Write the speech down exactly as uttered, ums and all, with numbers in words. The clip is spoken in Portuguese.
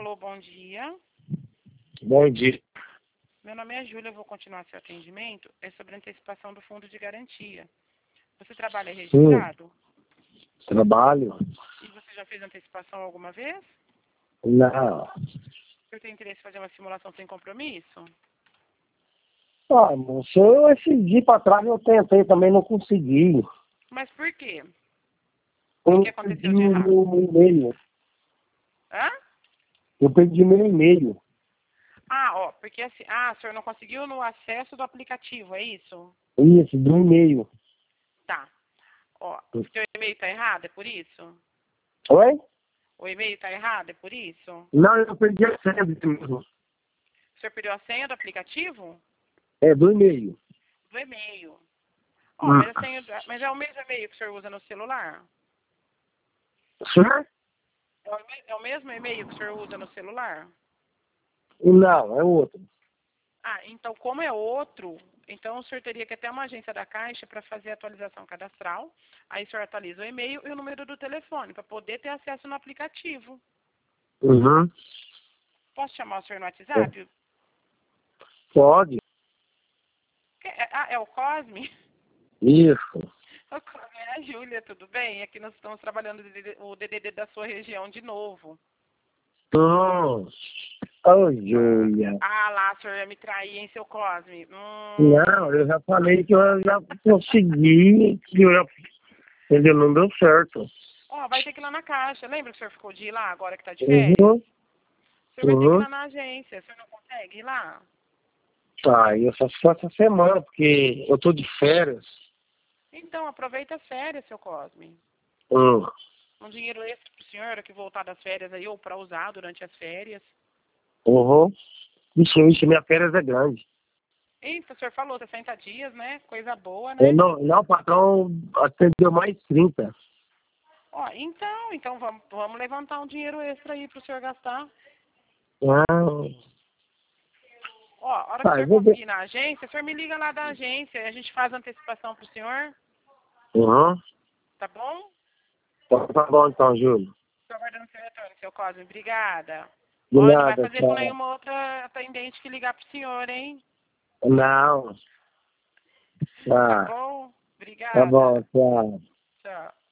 Alô, bom dia. Bom dia. Meu nome é Júlia, eu vou continuar seu atendimento. É sobre a antecipação do fundo de garantia. Você trabalha registrado? Sim, trabalho. E você já fez antecipação alguma vez? Não. Você tem interesse em fazer uma simulação sem compromisso? Ah, moço, eu esse dia pra trás eu tentei, também não consegui. Mas por quê? O Eu que aconteceu perdi de errado? meu e-mail. Hã? Eu perdi meu e-mail. Ah, ó, porque assim... Ah, o senhor não conseguiu no acesso do aplicativo, é isso? Isso, do e-mail. Tá. Ó, o seu e-mail tá errado, é por isso? Oi? O e-mail tá errado, é por isso? Não, eu perdi a senha mesmo. O senhor perdeu a senha do aplicativo? É, do e-mail. Do e-mail. Ó, Hum. mas, a senha, mas é o mesmo e-mail que o senhor usa no celular? Senhor? É o, me- é o mesmo e-mail que o senhor usa no celular? Não, é outro. Ah, então como é outro, então o senhor teria que ir até uma agência da Caixa para fazer a atualização cadastral. Aí o senhor atualiza o e-mail e o número do telefone para poder ter acesso no aplicativo. Uhum. Posso chamar o senhor no É. WhatsApp? Pode. Que- é- Ah, é o Cosme? Isso. O Cosme é a Júlia, tudo bem? Aqui nós estamos trabalhando o D D o D D D da sua região de novo. Hum. Ô, Júlia. Ah lá, o senhor ia me trair, hein, seu Cosme? Não, Hum... eu já falei que eu já consegui, que eu já... Entendeu? Não deu certo. Ó, vai ter que ir lá na Caixa. Lembra que o senhor ficou de ir lá agora que tá de férias? Uhum. O senhor vai ter que ir Uhum. lá na agência. O senhor não consegue ir lá? Tá, eu só só essa semana, porque eu tô de férias. Então, aproveita as férias, seu Cosme. Hum. Um dinheiro extra pro senhor que voltar das férias aí, ou para usar durante as férias. Uhum. Isso, isso, minha férias é grande. Eita, o senhor falou sessenta dias, né? Coisa boa, Eu né? não, não, o patrão atendeu mais trinta. Ó, então, então vamos, vamos levantar um dinheiro extra aí pro senhor gastar. Ah, Ó, a hora que o tá, eu senhor vou ver. conseguir ir na agência, o senhor me liga lá da agência e a gente faz a antecipação pro senhor, Uhum. tá bom? Tá, tá bom então, Júlio. Estou aguardando seu retorno, seu Cosme. Obrigada. De Ó, não vai nada, fazer com tchau. nenhuma outra atendente que ligar pro senhor, hein? Não. Tá Tá, bom? tá Obrigada. bom, tchau. Tchau.